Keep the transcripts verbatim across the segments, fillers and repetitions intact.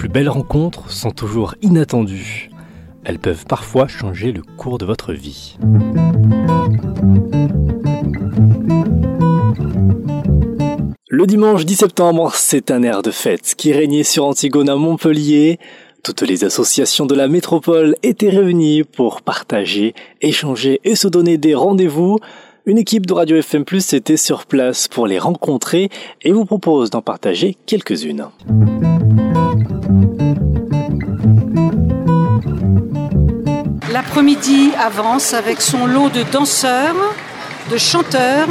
plus belles rencontres sont toujours inattendues. Elles peuvent parfois changer le cours de votre vie. Le dimanche dix septembre, c'est un air de fête qui régnait sur Antigone à Montpellier. Toutes les associations de la métropole étaient réunies pour partager, échanger et se donner des rendez-vous. Une équipe de Radio F M plus était sur place pour les rencontrer et vous propose d'en partager quelques-unes. L'après-midi avance avec son lot de danseurs, de chanteurs.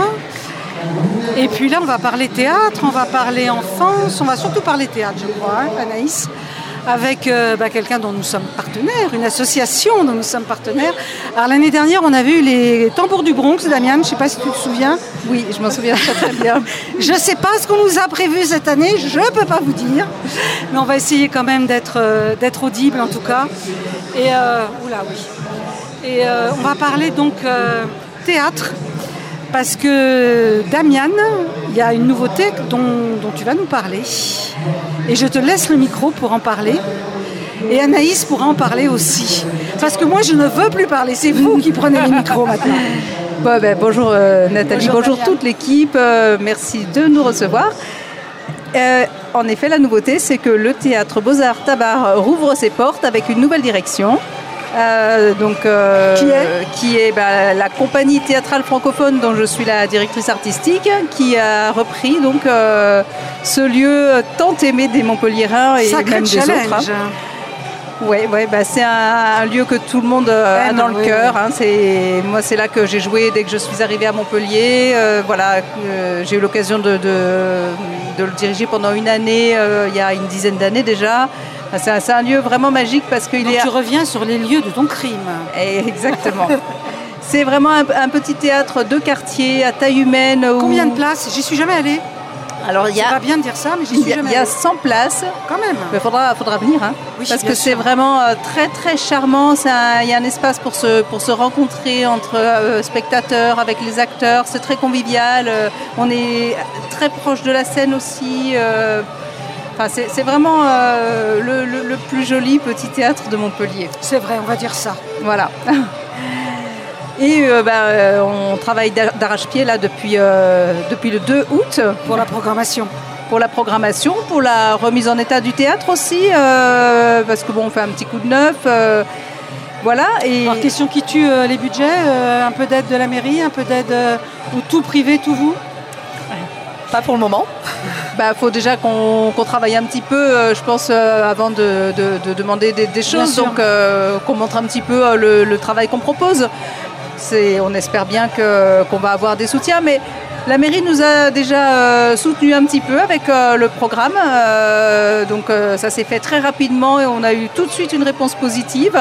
Et puis là, on va parler théâtre, on va parler enfance, on va surtout parler théâtre, je crois, hein, Anaïs, avec euh, bah, quelqu'un dont nous sommes partenaires, une association dont nous sommes partenaires. Alors l'année dernière, on avait eu les Tambours du Bronx, Damien, je ne sais pas si tu te souviens. Oui, je m'en souviens très très bien. Je ne sais pas ce qu'on nous a prévu cette année, je ne peux pas vous dire, mais on va essayer quand même d'être, euh, d'être audible en tout cas. Et, euh, oula, oui. Et euh, on va parler donc euh, théâtre. Parce que Damian, il y a une nouveauté dont, dont tu vas nous parler. Et je te laisse le micro pour en parler. Et Anaïs pourra en parler aussi. Parce que moi, je ne veux plus parler. C'est vous qui prenez le micro maintenant. Bon, ben, bonjour euh, Nathalie, bonjour, bonjour toute l'équipe. Euh, merci de nous recevoir. Euh, en effet, la nouveauté, c'est que le Théâtre Beaux-Arts Tabar rouvre ses portes avec une nouvelle direction. Euh, donc, euh, qui est, qui est bah, la compagnie théâtrale francophone dont je suis la directrice artistique, qui a repris donc euh, ce lieu tant aimé des Montpelliérains et Sacré même challenge. des autres. Hein. Ouais, ouais, bah, c'est un, un lieu que tout le monde euh, a dans le oui, cœur. Oui. Hein, c'est, moi, c'est là que j'ai joué dès que je suis arrivée à Montpellier. Euh, voilà, euh, j'ai eu l'occasion de, de, de le diriger pendant une année, euh, il y a une dizaine d'années déjà. C'est un, c'est un lieu vraiment magique parce qu'il Donc est... tu reviens sur les lieux de ton crime. Et exactement. C'est vraiment un, un petit théâtre de quartier à taille humaine. Où... Combien de places ? J'y suis jamais allée. Alors, il y a... C'est pas bien de dire ça, mais j'y suis jamais allée. Il y a cent places. Quand même. Il faudra, faudra venir. Hein, oui, parce que sûr. c'est vraiment euh, très très charmant. C'est un, il y a un espace pour se, pour se rencontrer entre euh, spectateurs, avec les acteurs. C'est très convivial. Euh, on est très proche de la scène aussi. Euh, Enfin, c'est, c'est vraiment euh, le, le, le plus joli petit théâtre de Montpellier. C'est vrai, on va dire ça. Voilà. Et euh, bah, euh, on travaille d'arrache-pied là depuis, euh, depuis le deux août. Pour la programmation. Pour la programmation, pour la remise en état du théâtre aussi, euh, parce que bon, on fait un petit coup de neuf. Euh, voilà. Et... Alors, question qui tue euh, les budgets, euh, un peu d'aide de la mairie, un peu d'aide euh, ou tout privé, tout vous ? Pas pour le moment. Il bah, faut déjà qu'on, qu'on travaille un petit peu, euh, je pense, euh, avant de, de, de demander des, des choses. Donc, euh, qu'on montre un petit peu euh, le, le travail qu'on propose. C'est, on espère bien que, qu'on va avoir des soutiens. Mais la mairie nous a déjà euh, soutenus un petit peu avec euh, le programme. Euh, donc, euh, ça s'est fait très rapidement et on a eu tout de suite une réponse positive.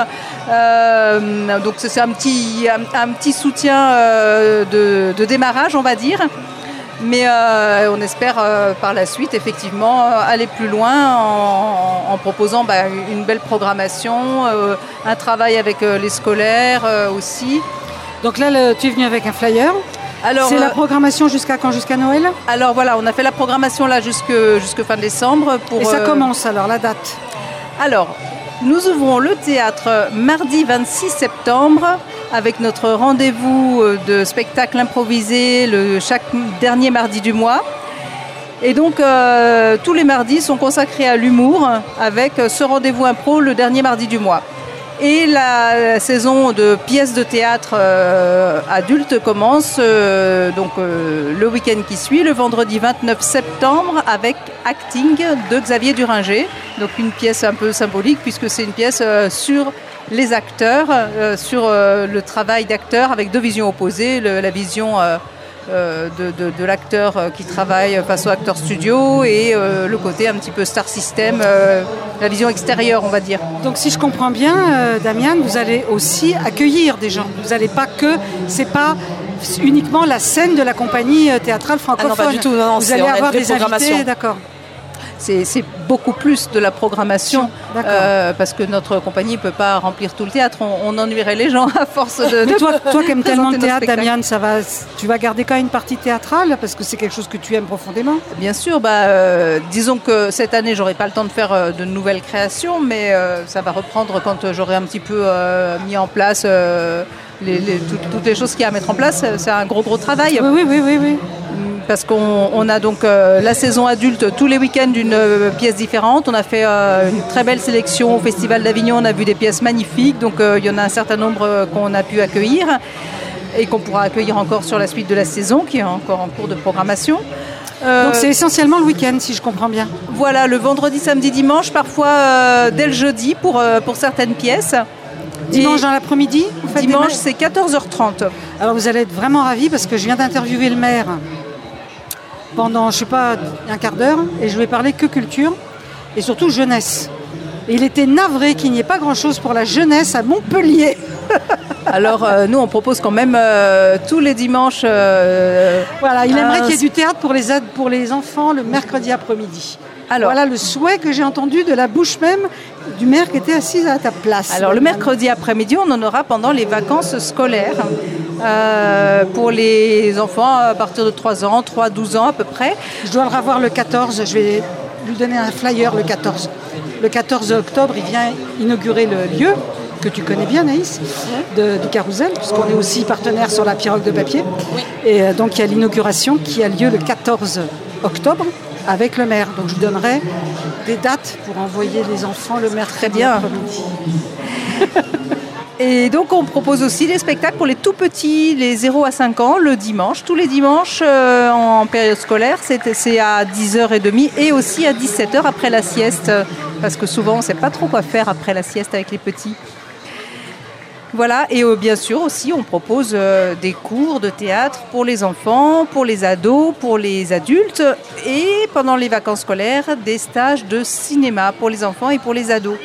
Euh, donc, c'est un petit, un, un petit soutien euh, de, de démarrage, on va dire. Mais euh, on espère euh, par la suite effectivement euh, aller plus loin en, en proposant bah, une belle programmation, euh, un travail avec euh, les scolaires euh, aussi. Donc là, le, tu es venu avec un flyer. Alors, c'est euh, la programmation jusqu'à quand ? Jusqu'à Noël ? Alors voilà, on a fait la programmation là jusque, jusque fin décembre. Pour, Et ça euh... commence alors, la date ? Alors, nous ouvrons le théâtre mardi vingt-six septembre avec notre rendez-vous de spectacle improvisé le, chaque dernier mardi du mois. Et donc, euh, tous les mardis sont consacrés à l'humour avec ce rendez-vous impro le dernier mardi du mois. Et la, la saison de pièces de théâtre euh, adultes commence euh, donc, euh, le week-end qui suit, le vendredi vingt-neuf septembre, avec Acting de Xavier Duringer. Donc une pièce un peu symbolique puisque c'est une pièce euh, sur les acteurs, euh, sur euh, le travail d'acteurs avec deux visions opposées, le, la vision euh, euh, de, de, de l'acteur qui travaille face au acteur studio et euh, le côté un petit peu star system, euh, la vision extérieure on va dire. Donc si je comprends bien, euh, Damien, vous allez aussi accueillir des gens. Vous n'allez pas que, c'est pas uniquement la scène de la compagnie théâtrale francophone. Ah non, pas du tout. Non, non, vous allez avoir des invités, d'accord. c'est, c'est beaucoup plus de la programmation euh, parce que notre compagnie ne peut pas remplir tout le théâtre. On, on ennuierait les gens à force de. Mais toi, toi qui aimes tellement le théâtre, spectacles. Damiane, ça va, tu vas garder quand même une partie théâtrale parce que c'est quelque chose que tu aimes profondément. Bien sûr, bah, euh, disons que cette année, j'aurai pas le temps de faire euh, de nouvelles créations, mais euh, ça va reprendre quand euh, j'aurai un petit peu euh, mis en place euh, les, les, tout, toutes les choses qu'il y a à mettre en place. C'est un gros, gros travail. Oui, oui, oui, oui. oui. Parce qu'on on a donc euh, la saison adulte tous les week-ends d'une euh, pièce différente. On a fait euh, une très belle sélection au Festival d'Avignon. On a vu des pièces magnifiques. Donc euh, il y en a un certain nombre euh, qu'on a pu accueillir et qu'on pourra accueillir encore sur la suite de la saison, qui est encore en cours de programmation. Euh, donc c'est essentiellement le week-end, si je comprends bien. Voilà, le vendredi, samedi, dimanche, parfois euh, dès le jeudi pour, euh, pour certaines pièces. Dimanche dans l'après-midi vous faites Dimanche, c'est quatorze heures trente. Alors vous allez être vraiment ravis parce que je viens d'interviewer le maire pendant, je sais pas, un quart d'heure et je vais parler que culture et surtout jeunesse. Et il était navré qu'il n'y ait pas grand-chose pour la jeunesse à Montpellier. Alors euh, nous on propose quand même euh, tous les dimanches. Euh, voilà, il aimerait un... qu'il y ait du théâtre pour les, ad- pour les enfants le mercredi après-midi. Alors, voilà le souhait que j'ai entendu de la bouche même du maire qui était assise à ta place. Alors le mercredi après-midi, on en aura pendant les vacances scolaires euh, pour les enfants à partir de trois ans, trois à douze ans à peu près. Je dois le revoir le quatorze, je vais lui donner un flyer le quatorze. Le quatorze octobre, il vient inaugurer le lieu que tu connais bien, Naïs, de, du Carousel, puisqu'on est aussi partenaire sur la pirogue de papier. Oui. Et euh, donc il y a l'inauguration qui a lieu le quatorze octobre. Avec le maire. Donc je donnerai des dates pour envoyer les enfants le mercredi. Très bien. Après-midi. Et donc on propose aussi des spectacles pour les tout petits, les zéro à cinq ans, le dimanche. Tous les dimanches euh, en période scolaire, c'est, c'est à dix heures trente et aussi à dix-sept heures après la sieste. Parce que souvent on ne sait pas trop quoi faire après la sieste avec les petits. Voilà, et euh, bien sûr aussi on propose euh, des cours de théâtre pour les enfants, pour les ados, pour les adultes et pendant les vacances scolaires, des stages de cinéma pour les enfants et pour les ados.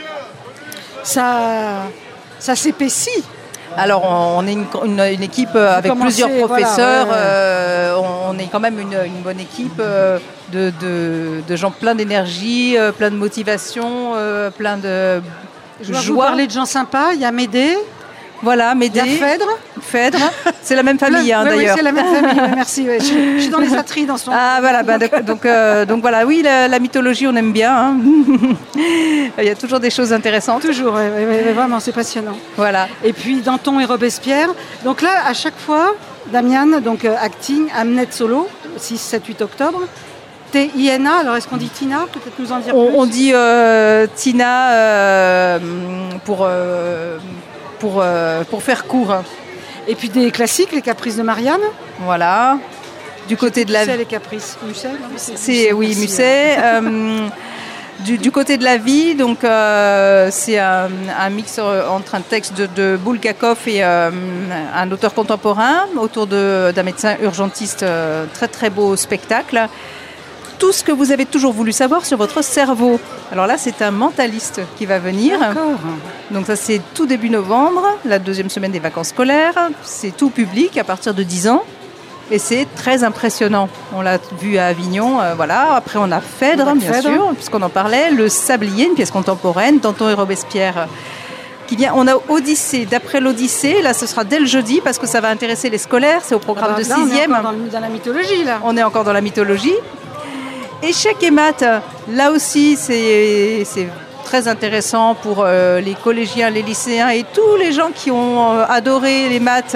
Ça, ça s'épaissit. Alors on est une, une, une équipe avec plusieurs professeurs, voilà, ouais, ouais. Euh, on est quand même une, une bonne équipe euh, de, de, de gens pleins d'énergie, euh, plein de motivation, euh, plein de Je vais vous parler de gens sympas, il y a Médée. Voilà, Médée. Il y a Phèdre. Phèdre, c'est la même famille hein, oui, d'ailleurs. Oui, c'est la même famille, oui, merci. Oui. Je, je suis dans les Atrides dans ce moment. Ah voilà, bah, donc, donc, euh, donc voilà, oui, la, la mythologie, on aime bien. Hein. Il y a toujours des choses intéressantes. Toujours, oui, oui, oui, vraiment, c'est passionnant. Voilà. Et puis Danton et Robespierre. Donc là, à chaque fois, Damiane, donc euh, acting, Amnette Solo, six, sept, huit octobre. T I N A, alors est-ce qu'on dit Tina? Peut-être nous en dire on, plus. On dit euh, Tina euh, pour... Euh, Pour, euh, pour faire court. Et puis des classiques, les Caprices de Marianne. Voilà. Du côté de la vie. les Caprices. Musset, non c'est, c'est Oui, Musset. euh, du, du côté de la vie, donc euh, c'est un, un mix entre un texte de, de Bulgakov et euh, un auteur contemporain autour de, d'un médecin urgentiste. Euh, très très beau spectacle. Tout ce que vous avez toujours voulu savoir sur votre cerveau. Alors là, c'est un mentaliste qui va venir. D'accord. Donc ça, c'est tout début novembre, la deuxième semaine des vacances scolaires. C'est tout public à partir de dix ans. Et c'est très impressionnant. On l'a vu à Avignon, euh, voilà. Après, on a Phèdre, on a bien Phèdre. sûr, puisqu'on en parlait. Le Sablier, une pièce contemporaine, Danton et Robespierre. Qui vient. On a Odyssée. D'après l'Odyssée, là, ce sera dès le jeudi, parce que ça va intéresser les scolaires. C'est au programme Alors, de là, sixième. On est encore dans, dans la mythologie, là. On est encore dans la mythologie. Échecs et maths, là aussi, c'est, c'est très intéressant pour euh, les collégiens, les lycéens et tous les gens qui ont euh, adoré les maths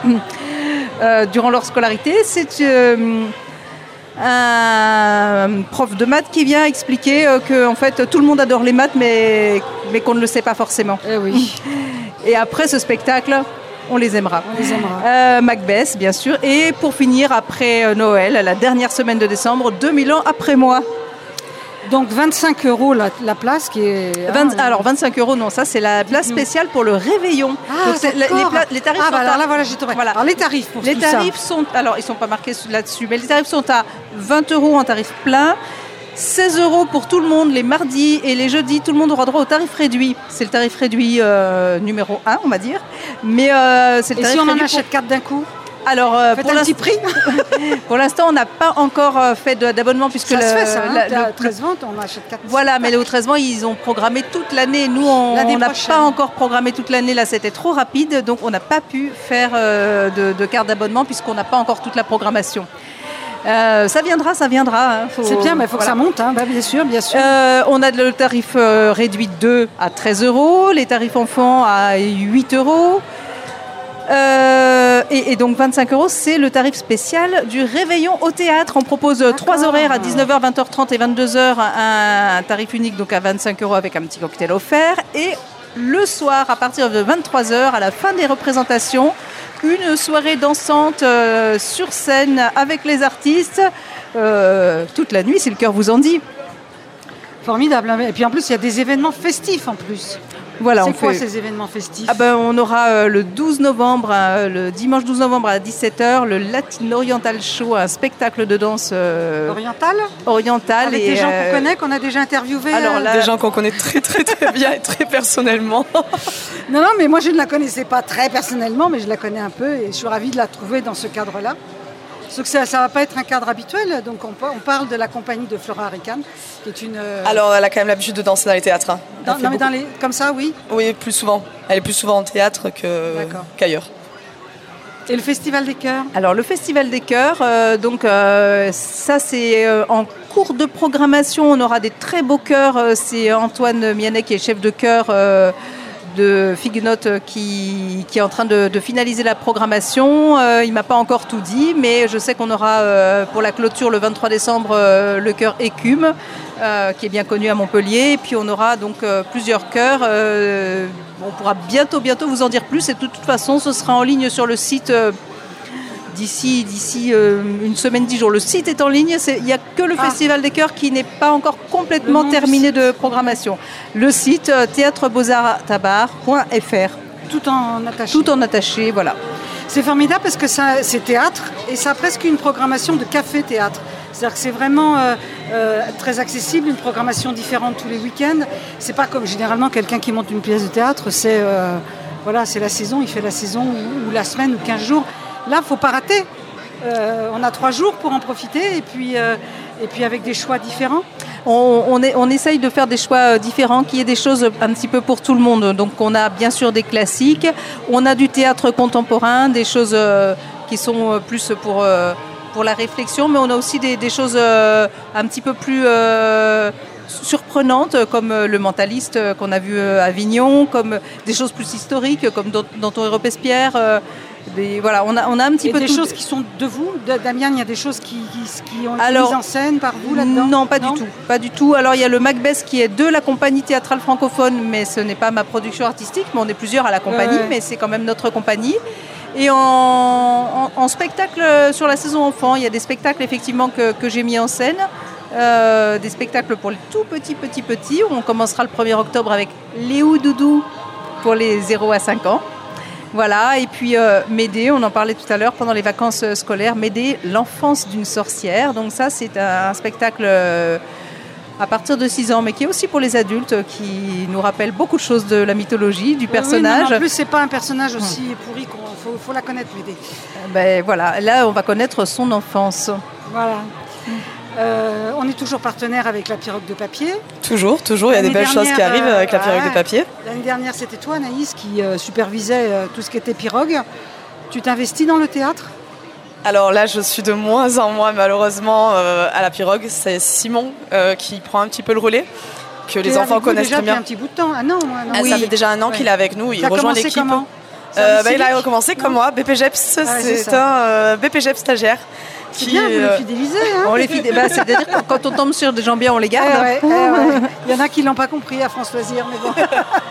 euh, durant leur scolarité. C'est euh, un prof de maths qui vient expliquer euh, que en fait, tout le monde adore les maths, mais, mais qu'on ne le sait pas forcément. Eh oui. Et après ce spectacle, on les aimera. On les aimera. Euh, Macbeth, bien sûr. Et pour finir, après euh, Noël, la dernière semaine de décembre, deux mille ans après moi. Donc vingt-cinq euros la, la place qui est... vingt, ah, alors vingt-cinq euros, non, ça c'est la place spéciale pour le réveillon. Ah, donc, c'est, les, pla- les tarifs ah, sont bah alors à... là, voilà, j'ai trouvé. Voilà. Alors les tarifs pour les tout tarifs ça. sont, alors ils ne sont pas marqués là-dessus, mais les tarifs sont à vingt euros en tarif plein, seize euros pour tout le monde les mardis et les jeudis, tout le monde aura droit au tarif réduit. C'est le tarif réduit euh, numéro un, on va dire. Mais euh, c'est le et tarif si on en réduit achète pour... quatre d'un coup? Alors, euh, Faites pour, un petit prix. pour l'instant, on n'a pas encore euh, fait de, d'abonnement puisque ça le, se fait, ça, hein, la, le, le treize ventes, on achète quatre. Voilà, mais au treize vents, ils ont programmé toute l'année. Nous, on n'a pas encore programmé toute l'année. Là, c'était trop rapide, donc on n'a pas pu faire euh, de, de carte d'abonnement puisqu'on n'a pas encore toute la programmation. Euh, ça viendra, ça viendra. Hein. Faut, c'est bien, mais il faut voilà. que ça monte, hein. Bah, bien sûr, bien sûr. Euh, on a le tarif euh, réduit deux à treize euros, les tarifs enfants à huit euros. Euh, et, et donc vingt-cinq euros, c'est le tarif spécial du réveillon au théâtre. On propose D'accord. trois horaires à dix-neuf heures, vingt heures trente et vingt-deux heures, un, un tarif unique donc à vingt-cinq euros avec un petit cocktail offert. Et le soir, à partir de vingt-trois heures, à la fin des représentations, une soirée dansante euh, sur scène avec les artistes euh, toute la nuit, si le cœur vous en dit. Formidable. Et puis en plus, il y a des événements festifs en plus. Voilà, c'est on quoi fait... ces événements festifs? ah ben, On aura euh, le douze novembre, euh, le dimanche douze novembre à dix-sept heures, le Latin Oriental Show, un spectacle de danse euh, oriental. Oriental. Avec et, des gens euh... qu'on connaît, qu'on a déjà interviewés. Alors là, des gens qu'on connaît très très très bien et très personnellement. Non, non, mais moi je ne la connaissais pas très personnellement, mais je la connais un peu et je suis ravie de la trouver dans ce cadre-là. Sauf que ça ne va pas être un cadre habituel, donc on, on parle de la compagnie de Flora Harrican, qui est une... Euh... Alors elle a quand même l'habitude de danser dans les théâtres. Hein. Dans, non mais dans les, comme ça, oui. Oui, plus souvent. Elle est plus souvent en théâtre que, qu'ailleurs. Et le Festival des Chœurs? Alors le Festival des Chœurs, euh, donc euh, ça c'est euh, en cours de programmation, on aura des très beaux chœurs. Euh, c'est Antoine Mianet qui est chef de chœur euh, de Figuenote qui, qui est en train de, de finaliser la programmation. Euh, il ne m'a pas encore tout dit, mais je sais qu'on aura euh, pour la clôture le vingt-trois décembre euh, le chœur Écume, euh, qui est bien connu à Montpellier. Et puis on aura donc euh, plusieurs chœurs. Euh, on pourra bientôt, bientôt vous en dire plus. Et de toute façon, ce sera en ligne sur le site euh, d'ici, d'ici euh, une semaine, dix jours. Le site est en ligne. Il n'y a que le ah. Festival des Chœurs qui n'est pas encore complètement terminé de programmation. Le site euh, théâtre beaux arts tabar point f r. Tout en attaché. Tout en attaché, voilà. C'est formidable parce que ça, c'est théâtre et ça a presque une programmation de café-théâtre. C'est-à-dire que c'est vraiment euh, euh, très accessible, une programmation différente tous les week-ends. C'est pas comme généralement quelqu'un qui monte une pièce de théâtre, c'est, euh, voilà, c'est la saison, il fait la saison ou, ou la semaine ou quinze jours. Là, il ne faut pas rater. Euh, on a trois jours pour en profiter et puis, euh, et puis avec des choix différents. On, on, est, on essaye de faire des choix différents, qu'il y ait des choses un petit peu pour tout le monde. Donc on a bien sûr des classiques, on a du théâtre contemporain, des choses euh, qui sont plus pour, euh, pour la réflexion, mais on a aussi des, des choses euh, un petit peu plus euh, surprenantes, comme le Mentaliste qu'on a vu à Avignon, comme des choses plus historiques, comme Danton et Robespierre. Euh, Des, voilà, on a, on a un petit et peu des tout. choses qui sont de vous, de, Damien, il y a des choses qui, qui, qui ont été Alors, mises en scène par vous là-dedans? Non, pas non du tout, pas du tout. Alors il y a le Macbeth qui est de la compagnie théâtrale francophone, mais ce n'est pas ma production artistique, mais on est plusieurs à la compagnie, ouais. mais c'est quand même notre compagnie. Et en, en, en spectacle sur la saison enfant, il y a des spectacles effectivement que, que j'ai mis en scène. Euh, des spectacles pour les tout petits, petits, petits. On commencera le premier octobre avec Léo Doudou pour les zéro à cinq ans. Voilà, et puis euh, Médée, on en parlait tout à l'heure pendant les vacances scolaires, Médée, l'enfance d'une sorcière. Donc ça, c'est un, un spectacle euh, à partir de six ans, mais qui est aussi pour les adultes, qui nous rappelle beaucoup de choses de la mythologie, du personnage. Oui, non, en plus, c'est pas un personnage aussi hum. pourri qu'il faut, faut la connaître, Médée. Ben voilà, là, on va connaître son enfance. Voilà. Hum. Euh, on est toujours partenaire avec la Pirogue de Papier. Toujours, toujours, il y a des belles choses qui arrivent avec la Pirogue ouais, de Papier. L'année dernière, c'était toi, Anaïs, qui euh, supervisait euh, tout ce qui était pirogue. Tu t'investis dans le théâtre? Alors là, je suis de moins en moins, malheureusement, euh, à la Pirogue. C'est Simon euh, qui prend un petit peu le relais, que les enfants connaissent déjà très bien. Depuis un petit bout de temps. Ah non, moi, non. Ah, oui. Ça fait déjà un an ouais. qu'il est avec nous, il T'as rejoint l'équipe. Comment euh, bah, il a recommencé non. comme moi, B P G E P S, ah, c'est, c'est un euh, B P G E P S stagiaire. C'est bien, vous euh... les fidélisez. Hein on les fidé... bah, c'est-à-dire que quand on tombe sur des gens bien, on les garde. Eh ouais, eh ouais. Il y en a qui ne l'ont pas compris à France Loisirs, mais bon.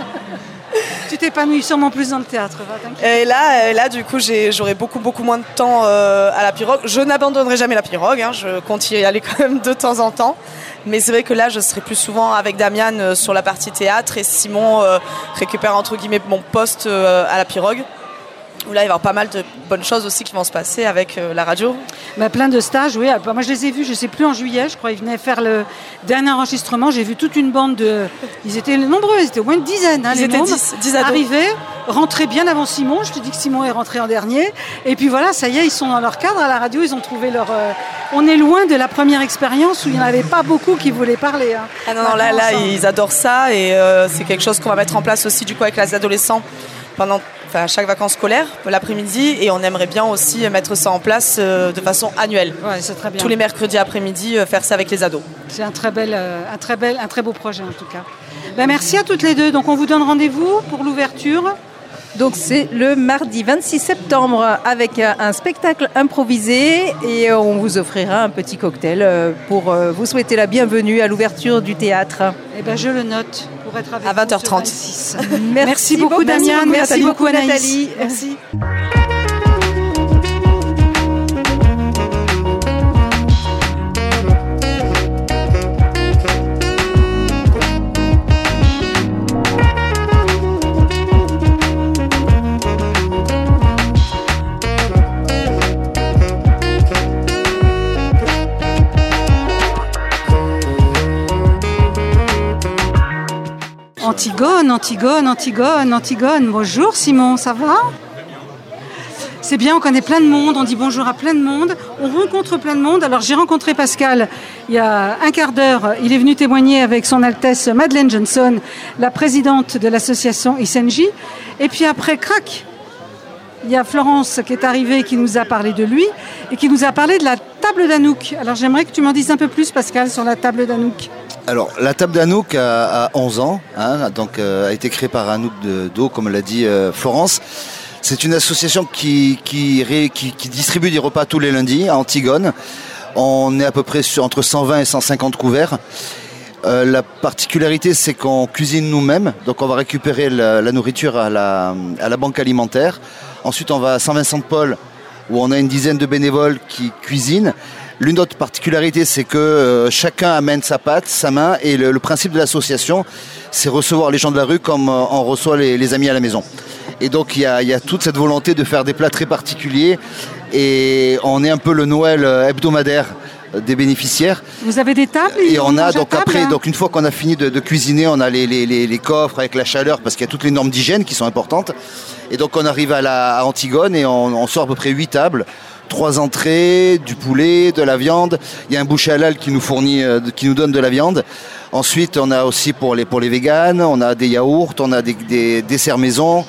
Tu t'épanouis sûrement plus dans le théâtre, va, t'inquiète. Et là, là, du coup, j'ai, j'aurai beaucoup, beaucoup moins de temps euh, à la Pirogue. Je n'abandonnerai jamais la Pirogue, hein, je compte y aller quand même de temps en temps. Mais c'est vrai que là, je serai plus souvent avec Damian euh, sur la partie théâtre et Simon euh, récupère entre guillemets mon poste euh, à la Pirogue. où là il va y avoir pas mal de bonnes choses aussi qui vont se passer avec euh, la radio. Bah, plein de stages, oui. Alors, moi je les ai vus, je ne sais plus, en juillet, je crois, ils venaient faire le dernier enregistrement. J'ai vu toute une bande de... Ils étaient nombreux, ils étaient au moins une dizaine. Hein, ils les étaient mômes, dix, dix ados. Arrivés, rentrés bien avant Simon. Je te dis que Simon est rentré en dernier. Et puis voilà, ça y est, ils sont dans leur cadre à la radio, ils ont trouvé leur... Euh... On est loin de la première expérience où il n'y en avait pas beaucoup qui voulaient parler. Hein. Ah non, non, là, là ils adorent ça et euh, c'est quelque chose qu'on va mettre en place aussi du coup avec les adolescents pendant enfin, chaque vacances scolaires, l'après-midi, et on aimerait bien aussi mettre ça en place euh, de façon annuelle. Ouais, c'est très bien. Tous les mercredis après-midi, euh, faire ça avec les ados. C'est un très, bel, euh, un, très bel, un très beau projet en tout cas. Ben, merci à toutes les deux. Donc on vous donne rendez-vous pour l'ouverture. Donc c'est le mardi vingt-six septembre avec un spectacle improvisé et on vous offrira un petit cocktail pour vous souhaiter la bienvenue à l'ouverture du théâtre. Eh ben je le note pour être avec à vingt heures trente. Merci, merci beaucoup Damien, merci beaucoup Anaïs. Merci. Antigone, Antigone, Antigone, Antigone. Bonjour Simon, ça va ? C'est bien, on connaît plein de monde, on dit bonjour à plein de monde, on rencontre plein de monde. Alors j'ai rencontré Pascal il y a un quart d'heure, il est venu témoigner avec son Altesse Madeleine Johnson, la présidente de l'association I S N J. Et puis après, crac, il y a Florence qui est arrivée, qui nous a parlé de lui et qui nous a parlé de la table d'Anouk. Alors j'aimerais que tu m'en dises un peu plus Pascal sur la table d'Anouk. Alors, la table d'Anouk a, a onze ans, hein, donc euh, a été créée par Anouk de Do, comme l'a dit euh, Florence. C'est une association qui, qui, ré, qui, qui distribue des repas tous les lundis à Antigone. On est à peu près sur, entre cent vingt et cent cinquante couverts. Euh, la particularité, c'est qu'on cuisine nous-mêmes, donc on va récupérer la, la nourriture à la, à la banque alimentaire. Ensuite, on va à Saint-Vincent-de-Paul, où on a une dizaine de bénévoles qui cuisinent. L'une autre particularité, c'est que euh, chacun amène sa pâte, sa main, et le, le principe de l'association, c'est recevoir les gens de la rue comme euh, on reçoit les, les amis à la maison. Et donc il y a, y a toute cette volonté de faire des plats très particuliers, et on est un peu le Noël hebdomadaire des bénéficiaires. Vous avez des tables ? Et on a donc table, après, hein. donc une fois qu'on a fini de, de cuisiner, on a les, les, les, les coffres avec la chaleur, parce qu'il y a toutes les normes d'hygiène qui sont importantes. Et donc on arrive à, la, à Antigone et on, on sort à peu près huit tables. Trois entrées, du poulet, de la viande. Il y a un boucher halal qui nous fournit, euh, qui nous donne de la viande. Ensuite, on a aussi pour les pour les véganes, on a des yaourts, on a des, des desserts maison,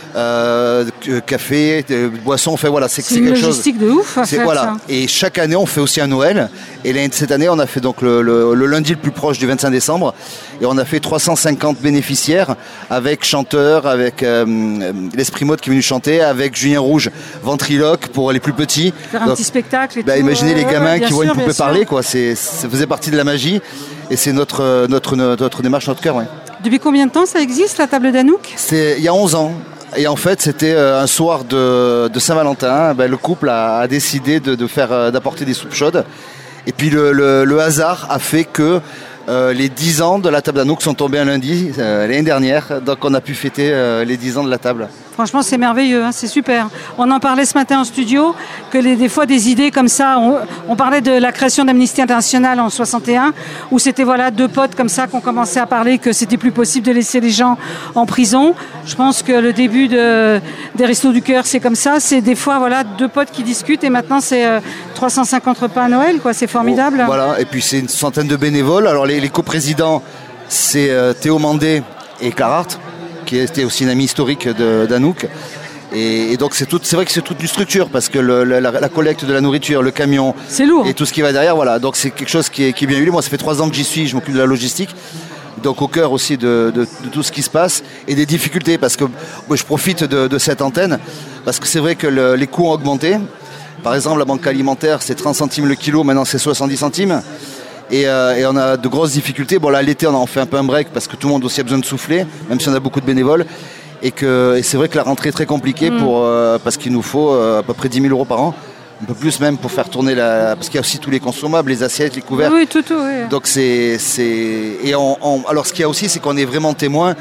euh, café, boissons. Enfin voilà, c'est, c'est, c'est une quelque logistique chose. de ouf. À c'est faire, voilà. Ça. Et chaque année, on fait aussi un Noël. Et cette année, on a fait donc le, le, le lundi le plus proche du vingt-cinq décembre, et on a fait trois cent cinquante bénéficiaires avec chanteurs, avec euh, l'Esprit Mode qui est venu chanter, avec Julien Rouge, ventriloque pour les plus petits. Faire un donc, petit spectacle. Et bah, tout. Imaginez les gamins ouais, qui voient sûr, une poupée parler, quoi. C'est, ça faisait partie de la magie, et c'est notre notre notre démarche, notre cœur. Ouais. Depuis combien de temps ça existe, la table d'Anouk ? C'est il y a onze ans. Et en fait, c'était un soir de, de Saint-Valentin. Ben, le couple a, a décidé de, de faire, d'apporter des soupes chaudes. Et puis le, le, le hasard a fait que euh, les dix ans de la table d'Anouk sont tombés un lundi euh, l'année dernière. Donc on a pu fêter euh, les dix ans de la table. Franchement, c'est merveilleux, hein, c'est super. On en parlait ce matin en studio, que les, des fois des idées comme ça, on, on parlait de la création d'Amnesty International en soixante et un, où c'était voilà deux potes comme ça qu'on commençait à parler que c'était plus possible de laisser les gens en prison. Je pense que le début de, des Restos du Cœur, c'est comme ça. C'est des fois voilà deux potes qui discutent et maintenant c'est euh, trois cent cinquante repas à Noël, quoi. C'est formidable. Oh, voilà, et puis c'est une centaine de bénévoles. Alors les, les coprésidents, c'est euh, Théo Mandé et Clara Hart, qui était aussi une amie historique de, d'Anouk. Et, et donc c'est, tout, c'est vrai que c'est toute une structure, parce que le, la, la collecte de la nourriture, le camion, c'est lourd. Et tout ce qui va derrière, voilà. Donc c'est quelque chose qui est, qui est bien huilé. Moi, ça fait trois ans que j'y suis, je m'occupe de la logistique. Donc au cœur aussi de, de, de tout ce qui se passe et des difficultés, parce que moi, je profite de, de cette antenne, parce que c'est vrai que le, les coûts ont augmenté. Par exemple, la banque alimentaire, c'est trente centimes le kilo, maintenant c'est soixante-dix centimes. Et, euh, et on a de grosses difficultés. Bon là l'été on en fait un peu un break parce que tout le monde aussi a besoin de souffler, même si on a beaucoup de bénévoles. Et, que, et c'est vrai que la rentrée est très compliquée mmh. pour, euh, parce qu'il nous faut euh, à peu près dix mille euros par an. Un peu plus même pour faire tourner la... Parce qu'il y a aussi tous les consommables, les assiettes, les couverts. Oui, tout, tout, oui. Donc c'est... c'est... Et on, on... Alors ce qu'il y a aussi, c'est qu'on est vraiment témoin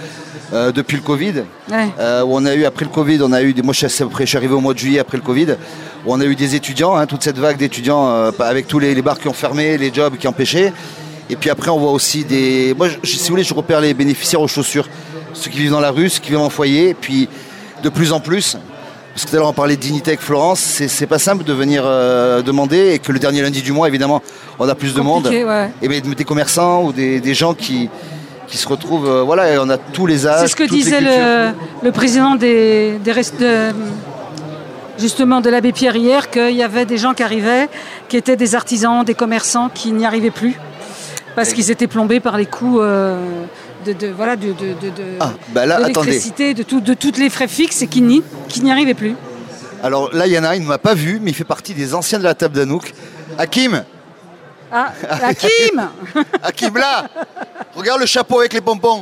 euh, depuis le Covid. Ouais. Euh, où on a eu, après le Covid, on a eu des, moi je suis, après, je suis arrivé au mois de juillet après le Covid, où on a eu des étudiants, hein, toute cette vague d'étudiants euh, avec tous les, les bars qui ont fermé, les jobs qui empêchaient. Et puis après, on voit aussi des... Moi, je, si vous voulez, je repère les bénéficiaires aux chaussures. Ceux qui vivent dans la rue, ceux qui vivent en foyer. Et puis, de plus en plus, parce que tout à l'heure, on parlait de dignité avec Florence, c'est, c'est pas simple de venir euh, demander. Et que le dernier lundi du mois, évidemment, on a plus de monde. Ouais. Et bien, des commerçants ou des, des gens qui, qui se retrouvent... Euh, voilà, et on a tous les âges, c'est ce que toutes disait les le, le président des, des rest... de, justement de l'Abbé Pierre hier, qu'il y avait des gens qui arrivaient, qui étaient des artisans, des commerçants, qui n'y arrivaient plus. Parce qu'ils étaient plombés par les coûts euh, de, de, voilà, de, de, de, de, ah, bah là, de l'électricité, de, tout, de toutes les frais fixes et qui n'y, qui n'y arrivaient plus. Alors là, il y en a, il ne m'a pas vu, mais il fait partie des anciens de la table d'Anouk. Hakim. Ah, Hakim. Hakim, là. Regarde le chapeau avec les pompons.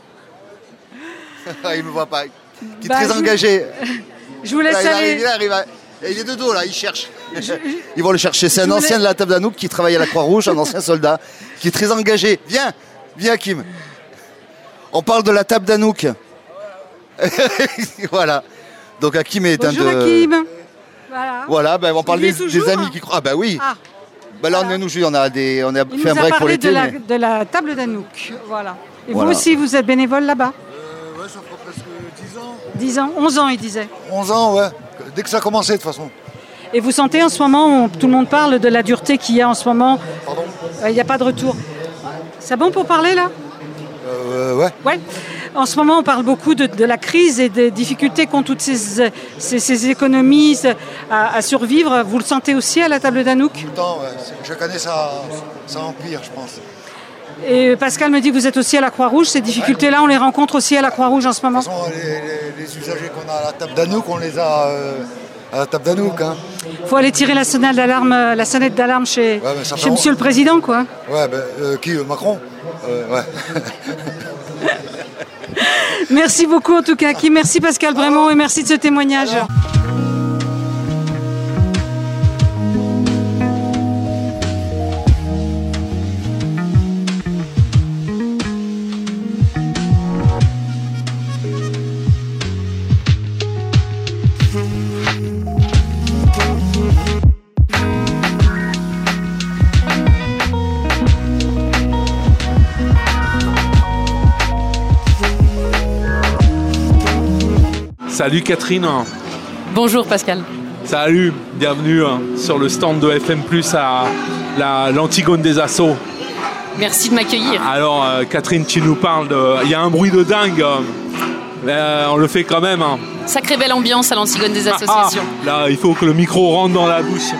Il ne me voit pas. Qui est bah, très je engagé. Je vous laisse là, aller. Il arrive, il arrive. Il est de dos là, il cherche. Je, Ils vont le chercher. C'est un ancien de la table d'Anouk qui travaille à la Croix-Rouge, un ancien soldat, qui est très engagé. Viens, viens Kim. On parle de la table d'Anouk. Voilà. Donc Hakim est Bonjour, un de... Hakim. Voilà. Voilà, ben, on parle des, des amis qui croient. Ah ben oui. Ah, ben là voilà. on, nous, on a, des, on a Il fait un break pour l'été. De, la, mais... de la table d'Anouk. Voilà. Et voilà. vous aussi, vous êtes bénévole là-bas? euh, Ouais, ça fera presque dix ans. dix ans, onze ans, il disait. onze ans, ouais. Dès que ça a commencé, de toute façon. Et vous sentez en ce moment, tout le monde parle de la dureté qu'il y a en ce moment. Pardon? Il euh, n'y a pas de retour. C'est bon pour parler là? euh, Ouais. Ouais. En ce moment, on parle beaucoup de, de la crise et des difficultés qu'ont toutes ces, ces, ces économies à, à survivre. Vous le sentez aussi à la table d'Anouk? Tout le temps, ouais. Chaque année, ça, ça empire, je pense. Et Pascal me dit que vous êtes aussi à la Croix-Rouge. Ces difficultés-là, on les rencontre aussi à la Croix-Rouge en ce moment? De toute façon, les, les, les usagers qu'on a à la table d'Anouk, on les a euh, à la table d'Anouk. Il hein. faut aller tirer la sonnette d'alarme, la sonnette d'alarme chez, ouais, chez Monsieur le Président, quoi. Ouais, ben, euh, qui euh, Macron euh, ouais. Merci beaucoup en tout cas, Kim. Merci Pascal Brémond et merci de ce témoignage. Alors. Salut Catherine. Bonjour Pascal. Salut, bienvenue sur le stand de F M plus, à la, l'Antigone des Assauts. Merci de m'accueillir. Alors euh, Catherine, tu nous parles de... Il y a un bruit de dingue, mais euh, on le fait quand même. Hein. Sacrée belle ambiance à l'Antigone des Associations. Ah, là, il faut que le micro rentre dans la bouche.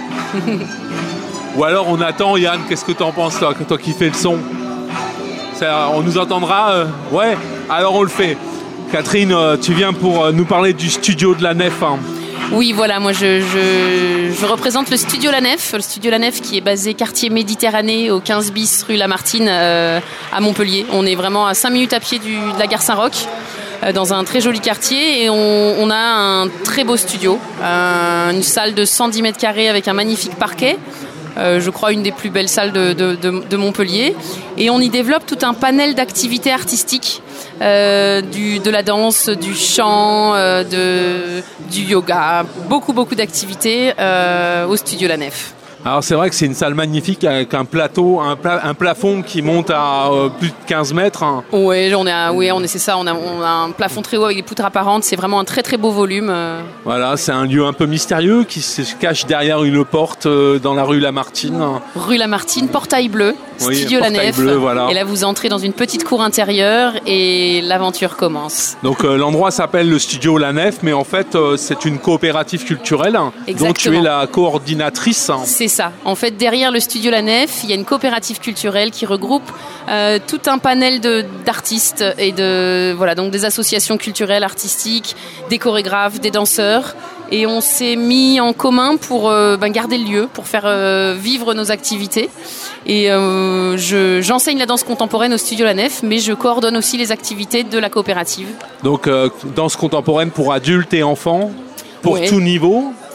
Ou alors on attend, Yann, qu'est-ce que tu en penses toi, toi qui fais le son? Ça, on nous entendra euh... Ouais, alors on le fait. Catherine, tu viens pour nous parler du studio de la Nef. Hein. Oui, voilà, moi je, je, je représente le studio La Nef, le studio La Nef qui est basé quartier Méditerranée au quinze bis rue Lamartine euh, à Montpellier. On est vraiment à cinq minutes à pied du, de la gare Saint-Roch, euh, dans un très joli quartier, et on, on a un très beau studio, euh, une salle de cent dix mètres carrés avec un magnifique parquet. Euh, je crois une des plus belles salles de, de, de, de Montpellier, et on y développe tout un panel d'activités artistiques, euh, du, de la danse, du chant, euh, de, du yoga, beaucoup beaucoup d'activités euh, au studio La Nef. Alors c'est vrai que c'est une salle magnifique avec un plateau, un, pla- un plafond qui monte à euh, plus de quinze mètres. Hein. Oui, on est, à, oui, on est, c'est ça, on a, on a un plafond très haut avec des poutres apparentes, c'est vraiment un très très beau volume. Euh. Voilà, c'est un lieu un peu mystérieux qui se cache derrière une porte euh, dans la rue Lamartine. Rue Lamartine, portail bleu, oui, studio La Nef. Bleu, voilà. Et là vous entrez dans une petite cour intérieure et l'aventure commence. Donc euh, l'endroit s'appelle le studio La Nef, mais en fait euh, c'est une coopérative culturelle. Exactement. Dont tu es la coordinatrice. C'est ça. En fait, derrière le studio La Nef, il y a une coopérative culturelle qui regroupe euh, tout un panel de, d'artistes et de voilà donc des associations culturelles, artistiques, des chorégraphes, des danseurs. Et on s'est mis en commun pour euh, ben, garder le lieu, pour faire euh, vivre nos activités. Et euh, je, j'enseigne la danse contemporaine au studio La Nef, mais je coordonne aussi les activités de la coopérative. Donc euh, danse contemporaine pour adultes et enfants, pour ouais. tout niveau.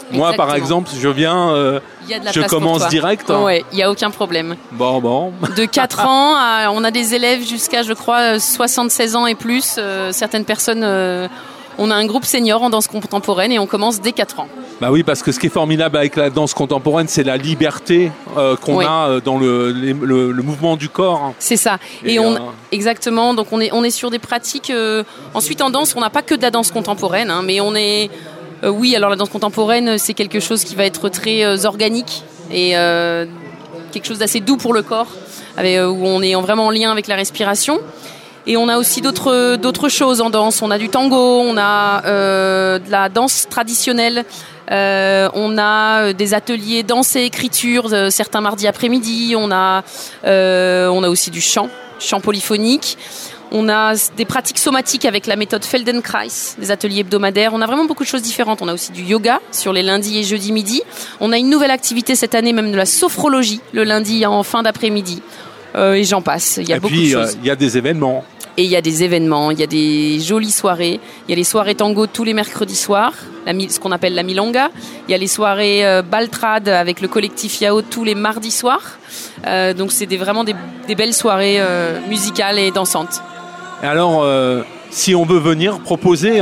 Moi, par exemple, je viens, euh, je commence direct. Hein. Oui, il n'y a aucun problème. Bon, bon. De quatre ans, à, on a des élèves jusqu'à, je crois, soixante-seize ans et plus. Euh, certaines personnes, euh, on a un groupe senior en danse contemporaine et on commence dès quatre ans. Bah oui, parce que ce qui est formidable avec la danse contemporaine, c'est la liberté euh, qu'on oui. a dans le, le, le mouvement du corps. C'est ça. Et, et on, euh... exactement. Donc on est, on est sur des pratiques. Euh, ensuite, en danse, on n'a pas que de la danse contemporaine, hein, mais on est. Euh, oui, alors la danse contemporaine, c'est quelque chose qui va être très euh, organique et euh, quelque chose d'assez doux pour le corps, avec, euh, où on est vraiment en lien avec la respiration. Et on a aussi d'autres, d'autres choses en danse. On a du tango, on a euh, de la danse traditionnelle, euh, on a des ateliers danse et écriture euh, certains mardis après-midi. On a, euh, on a aussi du chant, chant polyphonique. On a des pratiques somatiques avec la méthode Feldenkrais, des ateliers hebdomadaires. On a vraiment beaucoup de choses différentes. On a aussi du yoga sur les lundis et jeudis midi. On a une nouvelle activité cette année, même de la sophrologie, le lundi en fin d'après-midi. Euh, et j'en passe. Il y a et beaucoup puis, de choses. Il euh, y a des événements. Et il y a des événements, il y a des jolies soirées. Il y a les soirées tango tous les mercredis soirs, la, ce qu'on appelle la milonga. Il y a les soirées euh, baltrade avec le collectif Yao tous les mardis soirs. Euh, donc c'est des, vraiment des, des belles soirées euh, musicales et dansantes. Et alors, euh, si on veut venir proposer un,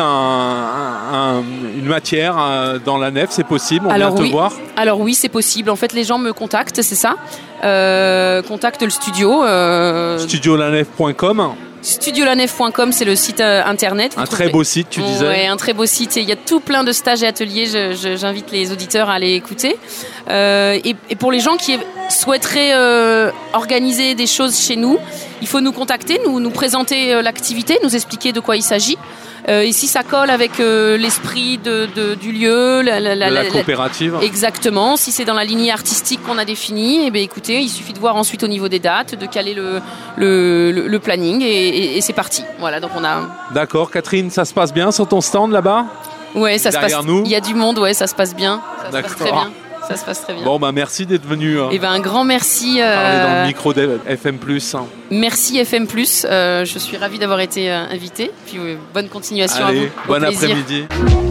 un, un, une matière euh, dans la nef, c'est possible, on alors vient oui. te voir. Alors oui, c'est possible. En fait, les gens me contactent, c'est ça. Euh, contactent le studio. Euh... studio la nef point com. studio la nef point com, c'est le site euh, internet. Vous un trouvez... très beau site, tu disais. Oui, un très beau site. Et il y a tout plein de stages et ateliers. Je, je, j'invite les auditeurs à aller écouter. Euh, et, et pour les gens qui souhaiteraient euh, organiser des choses chez nous, il faut nous contacter, nous, nous présenter euh, l'activité, nous expliquer de quoi il s'agit. Euh, et si ça colle avec euh, l'esprit de, de, du lieu, la, la, la, la, la coopérative. La, exactement. Si c'est dans la lignée artistique qu'on a définie, eh bien, écoutez, il suffit de voir ensuite au niveau des dates, de caler le, le, le, le planning et, et, et c'est parti. Voilà, donc on a. D'accord, Catherine, ça se passe bien sur ton stand là-bas ? Ouais, ça derrière se passe. Nous. Il y a du monde, ouais, ça se passe bien. Ça D'accord. se passe très bien. Ça se passe très bien. Bon, bah merci d'être venu. Et ben un grand merci. Euh... Parler dans le micro de F M plus. Merci F M plus. Euh, je suis ravie d'avoir été euh, invitée. Puis euh, bonne continuation Allez, à vous. Bon après-midi.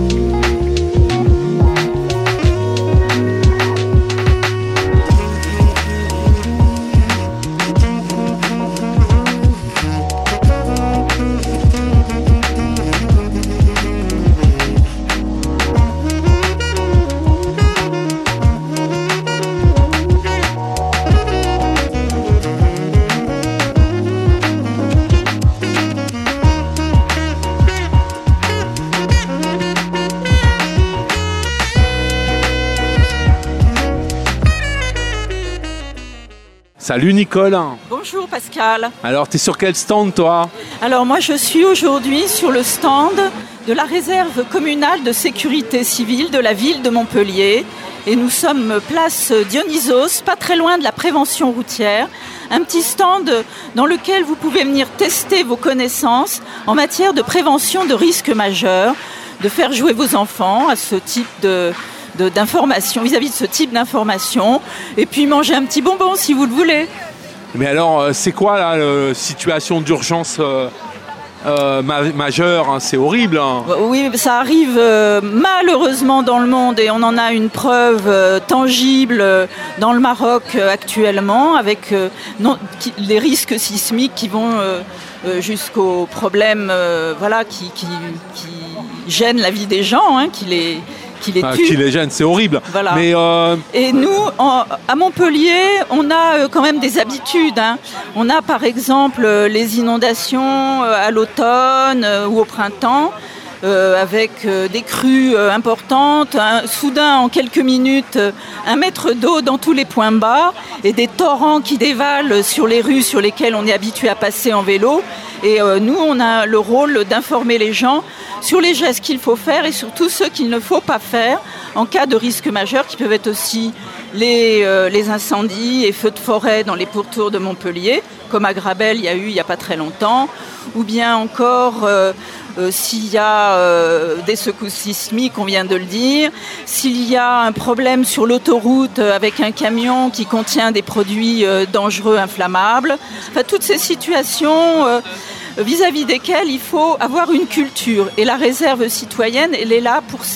Salut Nicole. Bonjour Pascal. Alors tu es sur quel stand toi ? Alors moi je suis aujourd'hui sur le stand de la réserve communale de sécurité civile de la ville de Montpellier. Et nous sommes place Dionysos, pas très loin de la prévention routière. Un petit stand dans lequel vous pouvez venir tester vos connaissances en matière de prévention de risques majeurs, de faire jouer vos enfants à ce type de... De, d'informations, vis-à-vis de ce type d'informations, et puis manger un petit bonbon si vous le voulez. Mais alors, c'est quoi la euh, situation d'urgence euh, euh, ma- majeure hein, c'est horrible. Hein. Oui, ça arrive euh, malheureusement dans le monde, et on en a une preuve euh, tangible euh, dans le Maroc euh, actuellement, avec euh, non, qui, les risques sismiques qui vont euh, euh, jusqu'aux problèmes euh, voilà, qui, qui, qui gênent la vie des gens, hein, qui les... Qui les, ah, qui les gêne, c'est horrible. Voilà. Mais euh... Et nous, en, à Montpellier, on a euh, quand même des habitudes. Hein. On a par exemple euh, les inondations euh, à l'automne euh, ou au printemps, euh, avec euh, des crues euh, importantes. Hein. Soudain, en quelques minutes, euh, un mètre d'eau dans tous les points bas et des torrents qui dévalent sur les rues sur lesquelles on est habitué à passer en vélo. Et euh, nous, on a le rôle d'informer les gens sur les gestes qu'il faut faire et sur tout ce qu'il ne faut pas faire en cas de risques majeurs qui peuvent être aussi les, euh, les incendies et feux de forêt dans les pourtours de Montpellier, comme à Grabel, il y a eu il n'y a pas très longtemps, ou bien encore euh, euh, s'il y a euh, des secousses sismiques, on vient de le dire, s'il y a un problème sur l'autoroute avec un camion qui contient des produits euh, dangereux, inflammables, enfin toutes ces situations... Euh, vis-à-vis desquels il faut avoir une culture. Et la réserve citoyenne, elle est là pour ça,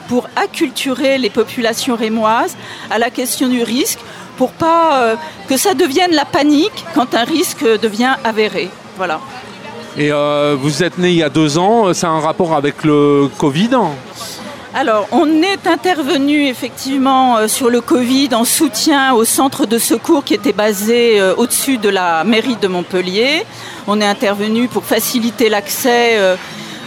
pour acculturer les populations rémoises à la question du risque, pour pas euh, que ça devienne la panique quand un risque devient avéré. Voilà. Et euh, vous êtes né il y a deux ans, ça a un rapport avec le Covid ? Alors, on est intervenu effectivement euh, sur le Covid en soutien au centre de secours qui était basé euh, au-dessus de la mairie de Montpellier. On est intervenu pour faciliter l'accès, euh,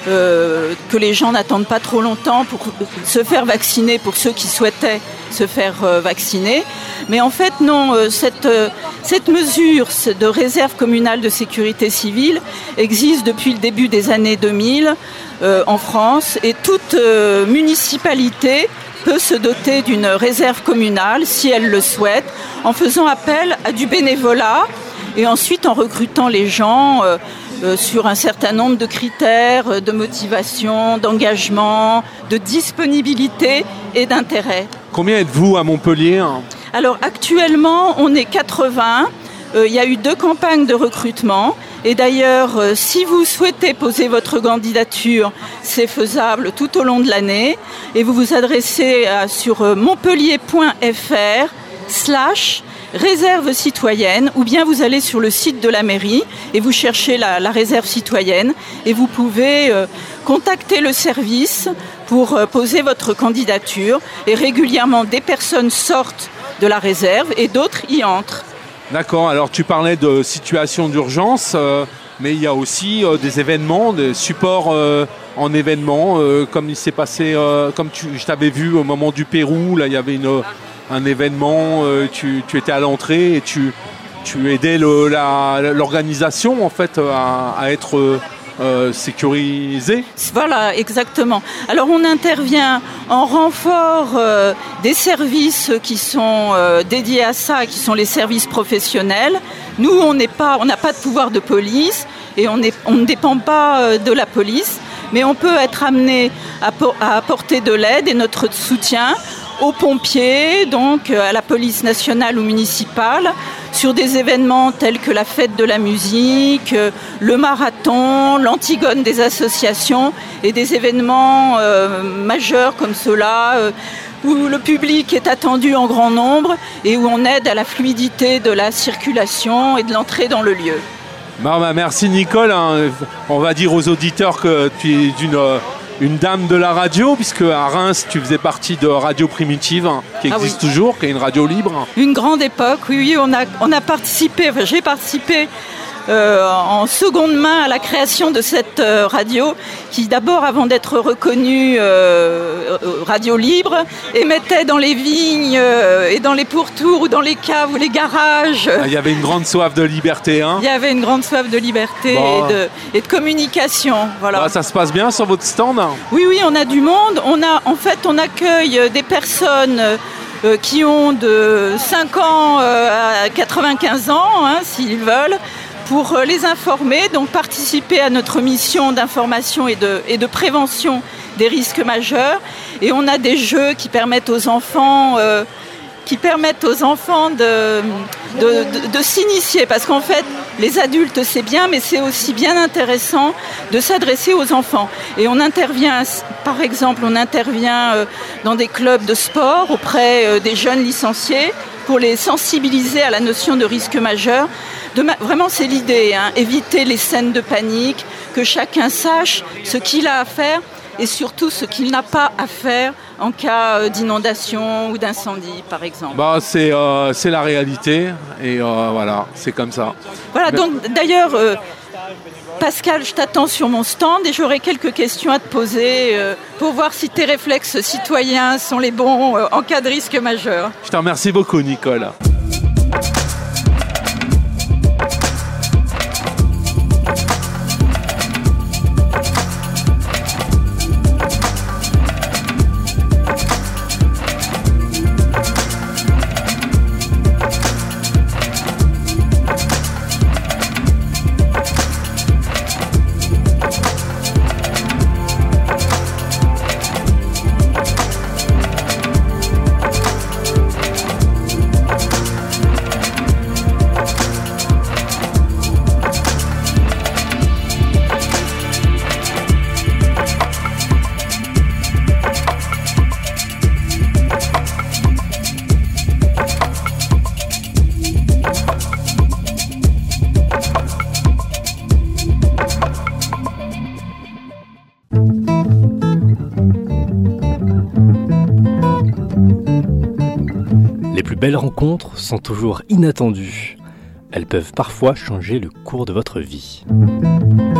euh, que les gens n'attendent pas trop longtemps pour se faire vacciner, pour ceux qui souhaitaient se faire euh, vacciner. Mais en fait, non, euh, cette, euh, cette mesure de réserve communale de sécurité civile existe depuis le début des années deux mille. Euh, en France, et toute euh, municipalité peut se doter d'une réserve communale si elle le souhaite, en faisant appel à du bénévolat et ensuite en recrutant les gens euh, euh, sur un certain nombre de critères euh, de motivation, d'engagement, de disponibilité et d'intérêt. Combien êtes-vous à Montpellier ? Alors actuellement, on est quatre-vingts. Euh, il y a eu deux campagnes de recrutement. Et d'ailleurs, euh, si vous souhaitez poser votre candidature, c'est faisable tout au long de l'année. Et vous vous adressez à, sur euh, montpellier.fr slash réserve citoyenne, ou bien vous allez sur le site de la mairie et vous cherchez la, la réserve citoyenne et vous pouvez euh, contacter le service pour euh, poser votre candidature. Et régulièrement, des personnes sortent de la réserve et d'autres y entrent. D'accord, alors tu parlais de situation d'urgence, euh, mais il y a aussi euh, des événements, des supports euh, en événements, euh, comme il s'est passé, euh, comme tu, je t'avais vu au moment du Pérou, là il y avait une, un événement, euh, tu, tu étais à l'entrée et tu, tu aidais le, la, l'organisation en fait à, à être... Euh, Euh, sécurisé. Voilà, exactement. Alors on intervient en renfort euh, des services qui sont euh, dédiés à ça, qui sont les services professionnels. Nous, on n'est pas, on n'a pas de pouvoir de police et on, est, on ne dépend pas euh, de la police, mais on peut être amené à, à apporter de l'aide et notre soutien aux pompiers, donc à la police nationale ou municipale, sur des événements tels que la fête de la musique, le marathon, l'Antigone des associations et des événements euh, majeurs comme ceux-là, euh, où le public est attendu en grand nombre et où on aide à la fluidité de la circulation et de l'entrée dans le lieu. Bon, bah, merci Nicole, hein. On va dire aux auditeurs que tu es d'une... Euh... une dame de la radio, puisque à Reims, tu faisais partie de Radio Primitive, hein, qui existe ah oui. toujours, qui est une radio libre. Une grande époque, oui, oui, on a, on a participé, enfin, j'ai participé euh, en seconde main à la création de cette euh, radio, qui d'abord, avant d'être reconnue euh, radio libre, émettait dans les vignes euh, et dans les pourtours ou dans les caves ou les garages. Il y avait une grande soif de liberté. Hein. Il y avait une grande soif de liberté bon. et, de, et de communication. Voilà. Bah, ça se passe bien sur votre stand ? Oui, oui, on a du monde. On a, en fait, on accueille des personnes euh, qui ont de cinq ans euh, à quatre-vingt-quinze ans, hein, s'ils veulent, pour les informer, donc participer à notre mission d'information et de, et de prévention des risques majeurs. Et on a des jeux qui permettent aux enfants... Euh, qui permettent aux enfants de, de, de, de s'initier. Parce qu'en fait, les adultes, c'est bien, mais c'est aussi bien intéressant de s'adresser aux enfants. Et on intervient, par exemple, on intervient dans des clubs de sport auprès des jeunes licenciés pour les sensibiliser à la notion de risque majeur. De ma... Vraiment, c'est l'idée, hein, éviter les scènes de panique, que chacun sache ce qu'il a à faire et surtout ce qu'il n'a pas à faire en cas d'inondation ou d'incendie, par exemple. Bah, c'est, euh, c'est la réalité, et euh, voilà, c'est comme ça. Voilà, donc d'ailleurs, euh, Pascal, je t'attends sur mon stand et j'aurai quelques questions à te poser euh, pour voir si tes réflexes citoyens sont les bons euh, en cas de risque majeur. Je te remercie beaucoup, Nicole. belles rencontres sont toujours inattendues. Elles peuvent parfois changer le cours de votre vie.